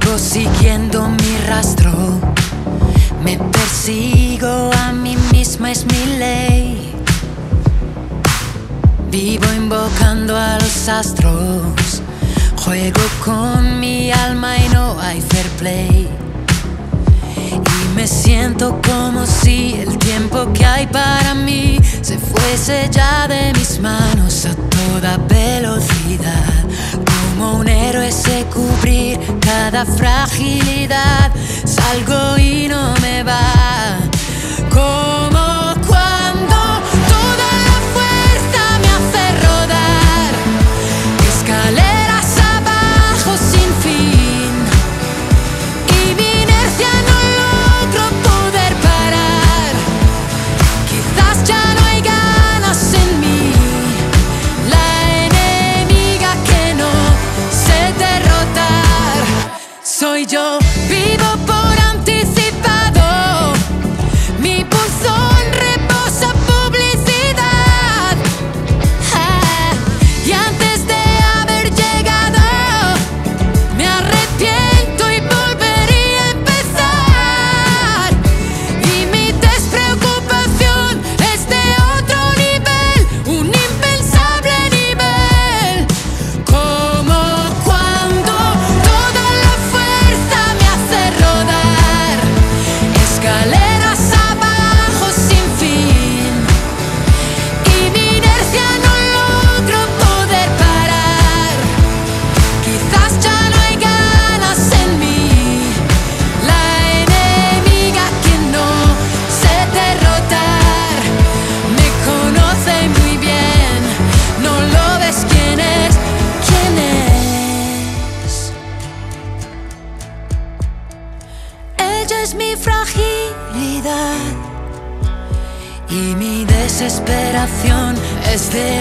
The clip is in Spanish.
Sigo siguiendo mi rastro, me persigo a mí misma, es mi ley. Vivo invocando a los astros, juego con mi alma y no hay fair play. Y me siento como si el tiempo que hay para mí se fuese ya de mis manos a toda velocidad. Como un héroe sé cubrir cada fragilidad, salgo y no me va. Como cuando toda la fuerza me hace rodar, escaleras abajo sin fin, y mi inercia no logro poder parar. Quizás ya no hay ganas en mí, la enemiga que no sé derrotar soy yo. Vivo por anticipado, mi buzón reposa publicidad, y antes de haber llegado me arrepiento y volvería a empezar. Y mi despreocupación es de otro nivel, un impensable nivel. Como cuando toda la fuerza me hace rodar, escaleras abajo sin fin, y mi inercia no logro poder parar. Quizás ya no hay ganas en mí, la enemiga que no sé derrotar. Me conoce muy bien, no lo ves quién es, quién es. Ella es mi fragilidad y mi desesperación es de